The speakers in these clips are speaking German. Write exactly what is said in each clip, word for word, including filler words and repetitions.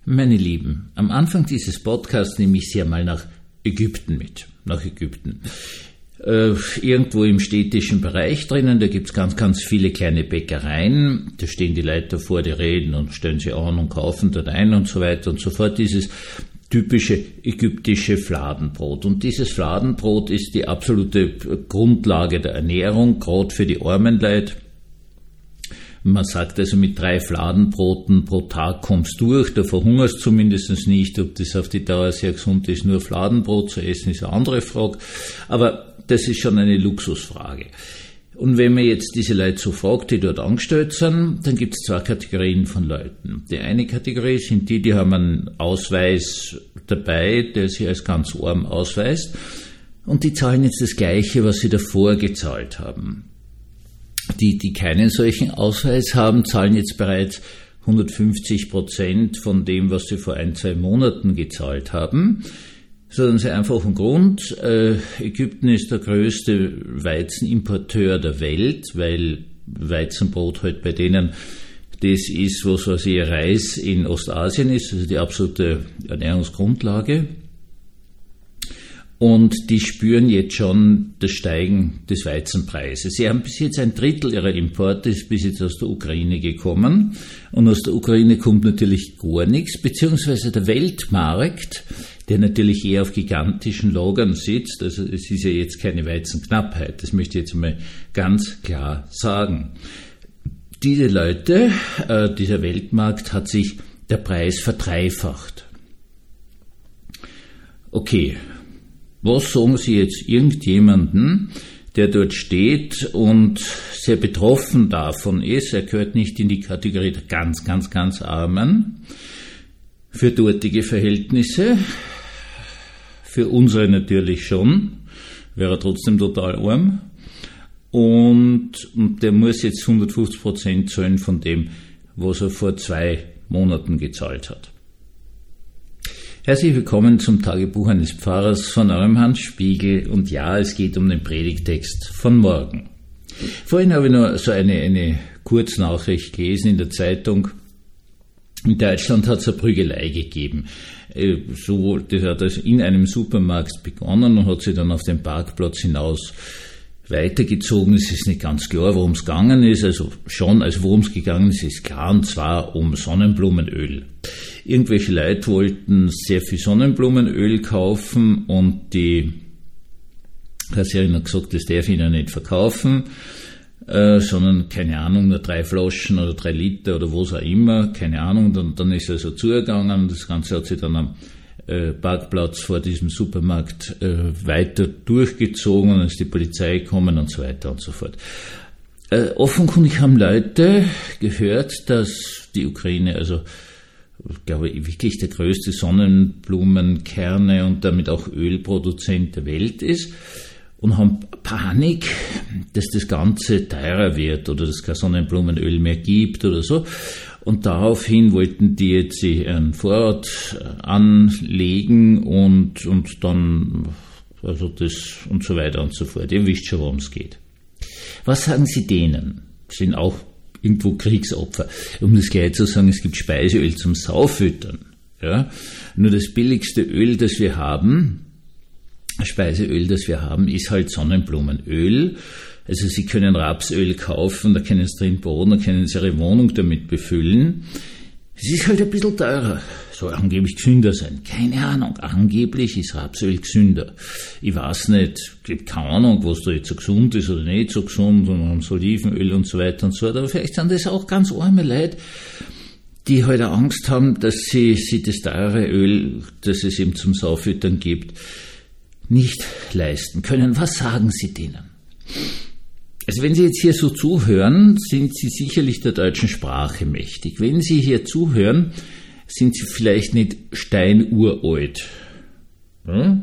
Meine Lieben, am Anfang dieses Podcasts nehme ich Sie einmal nach Ägypten mit. Nach Ägypten. Äh, irgendwo im städtischen Bereich drinnen, da gibt's ganz, ganz viele kleine Bäckereien. Da stehen die Leute davor, die reden und stellen sie an und kaufen dort ein und so weiter und so fort. Dieses typische ägyptische Fladenbrot. Und dieses Fladenbrot ist die absolute Grundlage der Ernährung, gerade für die armen Leute. Man sagt also, mit drei Fladenbroten pro Tag kommst du durch, da verhungerst zumindest nicht. Ob das auf die Dauer sehr gesund ist, nur Fladenbrot zu essen, ist eine andere Frage. Aber das ist schon eine Luxusfrage. Und wenn man jetzt diese Leute so fragt, die dort angestellt sind, dann gibt es zwei Kategorien von Leuten. Die eine Kategorie sind die, die haben einen Ausweis dabei, der sich als ganz arm ausweist. Und die zahlen jetzt das Gleiche, was sie davor gezahlt haben. Die, die keinen solchen Ausweis haben, zahlen jetzt bereits hundertfünfzig Prozent von dem, was sie vor ein, zwei Monaten gezahlt haben. Sondern sehr einfachen Grund, äh, Ägypten ist der größte Weizenimporteur der Welt, weil Weizenbrot halt bei denen das ist, was weiß ich, Reis in Ostasien ist, also die absolute Ernährungsgrundlage. Und die spüren jetzt schon das Steigen des Weizenpreises. Sie haben bis jetzt ein Drittel ihrer Importe ist bis jetzt aus der Ukraine gekommen. Und aus der Ukraine kommt natürlich gar nichts, beziehungsweise der Weltmarkt, der natürlich eher auf gigantischen Lagern sitzt. Also es ist ja jetzt keine Weizenknappheit, das möchte ich jetzt mal ganz klar sagen. Diese Leute, äh, dieser Weltmarkt, hat sich der Preis verdreifacht. Okay. Was sagen Sie jetzt irgendjemanden, der dort steht und sehr betroffen davon ist, er gehört nicht in die Kategorie der ganz, ganz, ganz Armen, für dortige Verhältnisse, für unsere natürlich schon, wäre er trotzdem total arm, und, und der muss jetzt hundertfünfzig Prozent zahlen von dem, was er vor zwei Monaten gezahlt hat. Herzlich willkommen zum Tagebuch eines Pfarrers von eurem Hans Spiegel, und ja, es geht um den Predigtext von morgen. Vorhin habe ich noch so eine, eine Kurznachricht gelesen in der Zeitung. In Deutschland hat es eine Prügelei gegeben. So, das hat also in einem Supermarkt begonnen und hat sich dann auf den Parkplatz hinaus weitergezogen. Es ist nicht ganz klar, worum es gegangen ist. Also schon, also worum es gegangen ist, ist klar, und zwar um Sonnenblumenöl. Irgendwelche Leute wollten sehr viel Sonnenblumenöl kaufen und die Kassiererin hat gesagt, das darf ich ihnen nicht verkaufen, äh, sondern, keine Ahnung, nur drei Flaschen oder drei Liter oder was auch immer, keine Ahnung. Dann, dann ist er so zugegangen. Das Ganze hat sich dann am äh, Parkplatz vor diesem Supermarkt äh, weiter durchgezogen, und dann ist die Polizei gekommen und so weiter und so fort. Äh, offenkundig haben Leute gehört, dass die Ukraine, also ich glaube, wirklich der größte Sonnenblumenkerne und damit auch Ölproduzent der Welt ist, und haben Panik, dass das Ganze teurer wird oder dass es kein Sonnenblumenöl mehr gibt oder so. Und daraufhin wollten die jetzt sich einen Vorrat anlegen und, und dann, also das und so weiter und so fort. Ihr wisst schon, worum es geht. Was sagen Sie denen? Sind auch irgendwo Kriegsopfer. Um das gleich zu sagen, es gibt Speiseöl zum Saufüttern. Ja? Nur das billigste Öl, das wir haben, Speiseöl, das wir haben, ist halt Sonnenblumenöl. Also Sie können Rapsöl kaufen, da können Sie drin bohren, da können Sie Ihre Wohnung damit befüllen. Es ist halt ein bisschen teurer. Soll angeblich gesünder sein. Keine Ahnung. Angeblich ist Rapsöl gesünder. Ich weiß nicht, ich habe keine Ahnung, was da jetzt so gesund ist oder nicht so gesund, und haben so Olivenöl und so weiter und so fort. Aber vielleicht sind das auch ganz arme Leute, die halt auch Angst haben, dass sie, sie das teure Öl, das es eben zum Saufüttern gibt, nicht leisten können. Was sagen Sie denen? Also wenn Sie jetzt hier so zuhören, sind Sie sicherlich der deutschen Sprache mächtig. Wenn Sie hier zuhören, sind Sie vielleicht nicht steinuralt. Ja?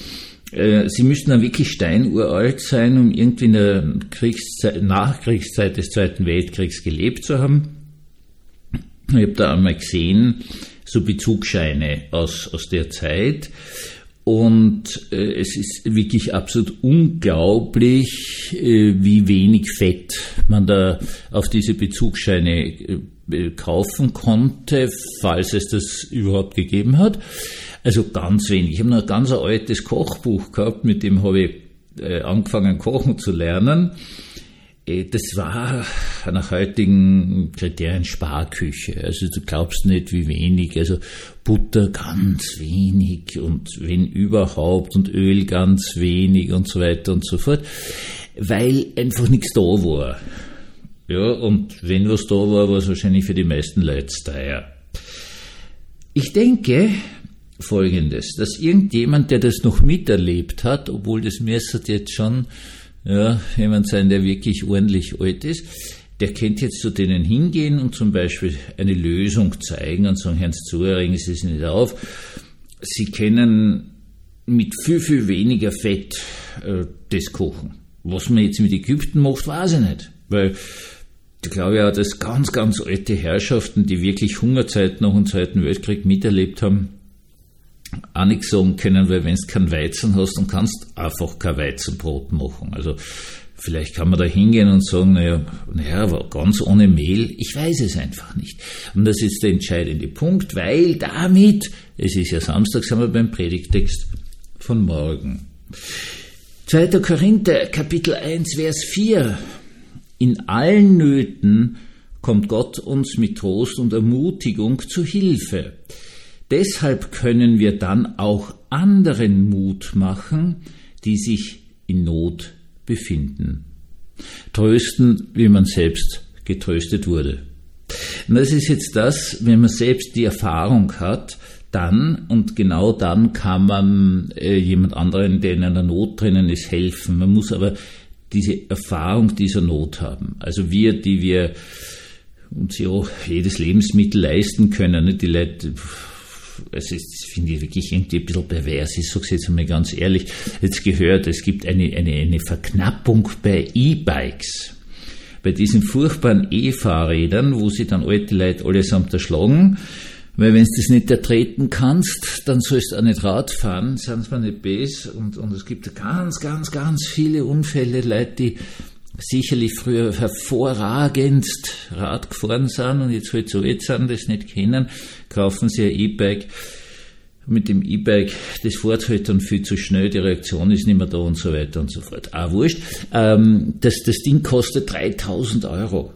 Sie müssten dann wirklich steinuralt sein, um irgendwie in der Kriegszeit, Nachkriegszeit des Zweiten Weltkriegs gelebt zu haben. Ich habe da einmal gesehen, so Bezugsscheine aus, aus der Zeit. Und äh, es ist wirklich absolut unglaublich, äh, wie wenig Fett man da auf diese Bezugsscheine äh, kaufen konnte, falls es das überhaupt gegeben hat. Also ganz wenig. Ich habe noch ein ganz altes Kochbuch gehabt, mit dem habe ich äh, angefangen kochen zu lernen. Äh, das war nach heutigen Kriterien Sparküche. Also du glaubst nicht, wie wenig. Also Butter ganz wenig und wenn überhaupt und Öl ganz wenig und so weiter und so fort, weil einfach nichts da war. Ja, und wenn was da war, war es wahrscheinlich für die meisten Leute teuer. Ich denke Folgendes, dass irgendjemand, der das noch miterlebt hat, obwohl das müsste jetzt schon ja, jemand sein, der wirklich ordentlich alt ist, der könnte jetzt zu denen hingehen und zum Beispiel eine Lösung zeigen und sagen, Herrn zu, regen Sie es nicht auf. Sie können mit viel, viel weniger Fett äh, das kochen. Was man jetzt mit Ägypten macht, weiß ich nicht, weil ich glaube ja, dass ganz, ganz alte Herrschaften, die wirklich Hungerzeit nach dem Zweiten Weltkrieg miterlebt haben, auch nichts sagen können, weil wenn du keinen Weizen hast, dann kannst du einfach kein Weizenbrot machen. Also vielleicht kann man da hingehen und sagen, naja, naja, aber ganz ohne Mehl, ich weiß es einfach nicht. Und das ist der entscheidende Punkt, weil damit, es ist ja Samstag, sind wir beim Predigtext von morgen. zweiter Korinther, Kapitel eins, Vers vier. In allen Nöten kommt Gott uns mit Trost und Ermutigung zu Hilfe. Deshalb können wir dann auch anderen Mut machen, die sich in Not befinden. Trösten, wie man selbst getröstet wurde. Und das ist jetzt das, wenn man selbst die Erfahrung hat, dann und genau dann kann man äh, jemand anderen, der in einer Not drinnen ist, helfen. Man muss aber diese Erfahrung dieser Not haben. Also wir, die wir uns ja jedes Lebensmittel leisten können, nicht? Die Leute, es ist, finde ich wirklich irgendwie ein bisschen pervers, ich sage es jetzt einmal ganz ehrlich, jetzt gehört, es gibt eine, eine, eine Verknappung bei E-Bikes, bei diesen furchtbaren E-Fahrrädern, wo sie dann alte Leute allesamt erschlagen, weil wenn du das nicht ertreten kannst, dann sollst du auch nicht Rad fahren, sind wir nicht besser. Und, und es gibt ganz, ganz, ganz viele Unfälle, Leute, die sicherlich früher hervorragendst Rad gefahren sind und jetzt halt so alt sind, das nicht kennen, kaufen sie ein E-Bike. Mit dem E-Bike, das fährt halt dann viel zu schnell, die Reaktion ist nicht mehr da und so weiter und so fort. Ah, wurscht. Ähm, das, das Ding kostet dreitausend Euro.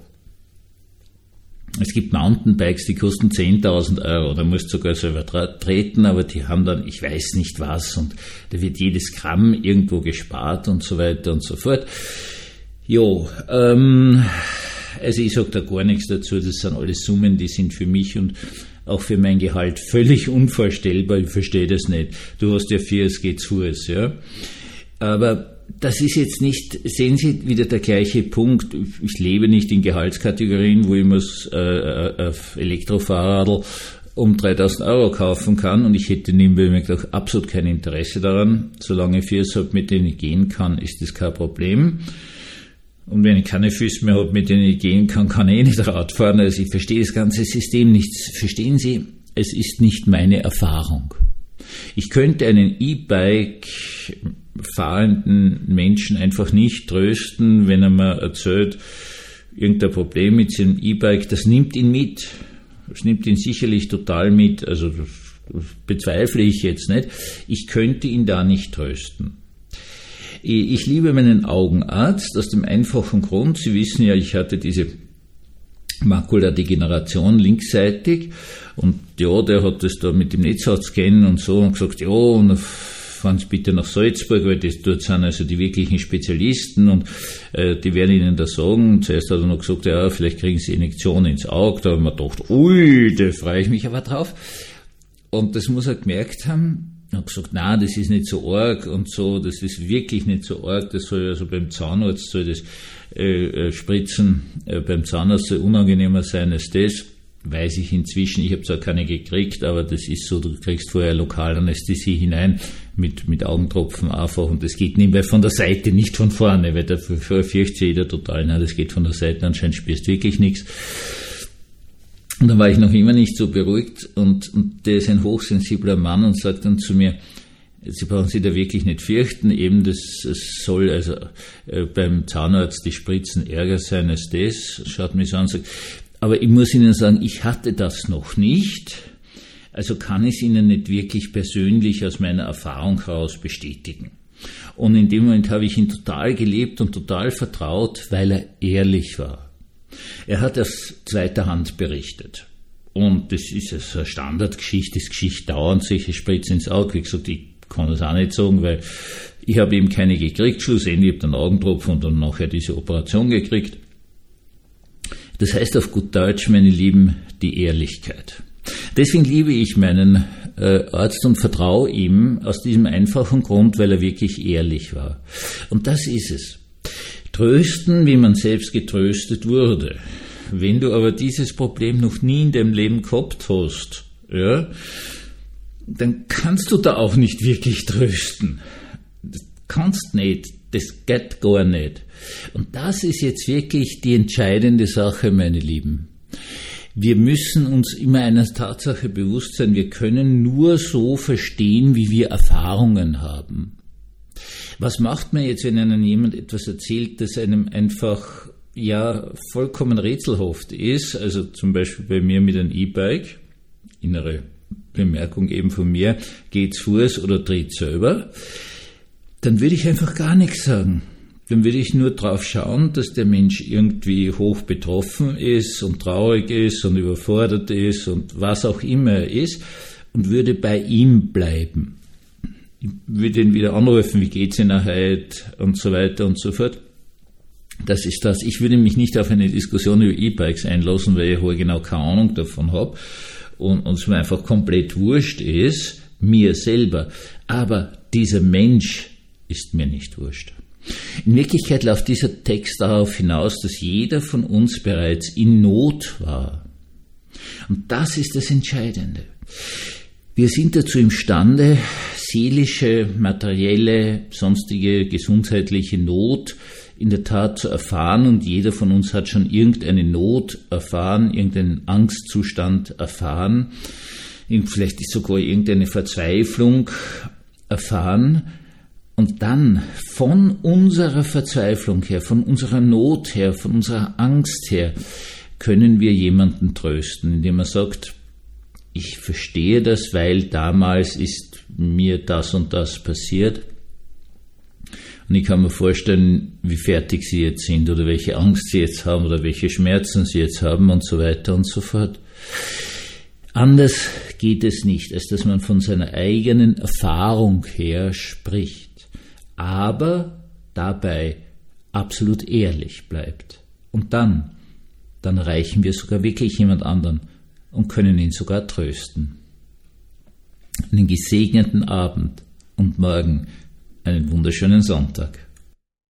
Es gibt Mountainbikes, die kosten zehntausend Euro, da musst du sogar selber treten, aber die haben dann, ich weiß nicht was, und da wird jedes Gramm irgendwo gespart und so weiter und so fort. Jo, ähm, also ich sage da gar nichts dazu, das sind alles Summen, die sind für mich und auch für mein Gehalt völlig unvorstellbar, ich verstehe das nicht. Du hast ja vier, es geht zu es, ja. Aber das ist jetzt nicht, sehen Sie, wieder der gleiche Punkt. Ich lebe nicht in Gehaltskategorien, wo ich mir äh, auf Elektrofahrradl um dreitausend Euro kaufen kann und ich hätte nebenbei mir gedacht, absolut kein Interesse daran. Solange ich Füße habe, mit denen ich gehen kann, ist das kein Problem. Und wenn ich keine Füße mehr habe, mit denen ich gehen kann, kann ich eh nicht Rad fahren. Also ich verstehe das ganze System nicht. Verstehen Sie, es ist nicht meine Erfahrung. Ich könnte einen E-Bike fahrenden Menschen einfach nicht trösten, wenn er mir erzählt, irgendein Problem mit seinem E-Bike, das nimmt ihn mit. Das nimmt ihn sicherlich total mit, also das bezweifle ich jetzt nicht. Ich könnte ihn da nicht trösten. Ich liebe meinen Augenarzt aus dem einfachen Grund, Sie wissen ja, ich hatte diese Makuladegeneration linksseitig und ja, der hat das da mit dem Netzhautscan und so und gesagt, ja, und fahren Sie bitte nach Salzburg, weil das dort sind also die wirklichen Spezialisten und äh, die werden Ihnen das sagen. Zuerst hat er noch gesagt, ja, vielleicht kriegen Sie Injektion ins Auge. Da haben wir gedacht, ui, da freue ich mich aber drauf. Und das muss er gemerkt haben. Er hat gesagt, nein, das ist nicht so arg und so, das ist wirklich nicht so arg, das soll also beim Zahnarzt soll das äh, Spritzen äh, beim Zahnarzt soll unangenehmer sein als das. Weiß ich inzwischen, ich habe zwar keine gekriegt, aber das ist so, du kriegst vorher Lokalanästhesie hinein mit, mit Augentropfen einfach und das geht nebenbei von der Seite, nicht von vorne, weil da fürchtet sich jeder total, nein, das geht von der Seite, anscheinend spürst wirklich nichts. Und dann war ich noch immer nicht so beruhigt und, und der ist ein hochsensibler Mann und sagt dann zu mir, Sie brauchen sich da wirklich nicht fürchten, eben das, es soll also äh, beim Zahnarzt die Spritzen ärger sein als das, schaut mich so an und sagt, Aber ich muss Ihnen sagen, ich hatte das noch nicht, also kann ich es Ihnen nicht wirklich persönlich aus meiner Erfahrung heraus bestätigen. Und in dem Moment habe ich ihn total geliebt und total vertraut, weil er ehrlich war. Er hat aus zweiter Hand berichtet. Und das ist also eine Standardgeschichte, das Geschichte dauernd solche Spritze ins Auge. Wie gesagt, ich kann das auch nicht sagen, weil ich habe eben keine gekriegt. Schlussendlich habe ich einen Augentropfen und dann nachher diese Operation gekriegt. Das heißt auf gut Deutsch, meine Lieben, die Ehrlichkeit. Deswegen liebe ich meinen äh, Arzt und vertraue ihm aus diesem einfachen Grund, weil er wirklich ehrlich war. Und das ist es. Trösten, wie man selbst getröstet wurde. Wenn du aber dieses Problem noch nie in deinem Leben gehabt hast, ja, dann kannst du da auch nicht wirklich trösten. Das kannst nicht, das geht gar nicht. Und das ist jetzt wirklich die entscheidende Sache, meine Lieben. Wir müssen uns immer einer Tatsache bewusst sein, wir können nur so verstehen, wie wir Erfahrungen haben. Was macht man jetzt, wenn einem jemand etwas erzählt, das einem einfach ja vollkommen rätselhaft ist? Also zum Beispiel bei mir mit einem E-Bike, innere Bemerkung eben von mir, geht's Fuß oder dreht selber, dann würde ich einfach gar nichts sagen. Dann würde ich nur drauf schauen, dass der Mensch irgendwie hoch betroffen ist und traurig ist und überfordert ist und was auch immer er ist und würde bei ihm bleiben. Ich würde ihn wieder anrufen, wie geht's Ihnen heute und so weiter und so fort. Das ist das. Ich würde mich nicht auf eine Diskussion über E-Bikes einlassen, weil ich halt genau keine Ahnung davon habe und, und es mir einfach komplett wurscht ist, mir selber. Aber dieser Mensch ist mir nicht wurscht. In Wirklichkeit läuft dieser Text darauf hinaus, dass jeder von uns bereits in Not war. Und das ist das Entscheidende. Wir sind dazu imstande, seelische, materielle, sonstige, gesundheitliche Not in der Tat zu erfahren und jeder von uns hat schon irgendeine Not erfahren, irgendeinen Angstzustand erfahren, vielleicht ist sogar irgendeine Verzweiflung erfahren. Und dann von unserer Verzweiflung her, von unserer Not her, von unserer Angst her, können wir jemanden trösten, indem er sagt, ich verstehe das, weil damals ist mir das und das passiert. Und ich kann mir vorstellen, wie fertig Sie jetzt sind oder welche Angst Sie jetzt haben oder welche Schmerzen Sie jetzt haben und so weiter und so fort. Anders geht es nicht, als dass man von seiner eigenen Erfahrung her spricht. Aber dabei absolut ehrlich bleibt. Und dann, dann erreichen wir sogar wirklich jemand anderen und können ihn sogar trösten. Einen gesegneten Abend und morgen einen wunderschönen Sonntag.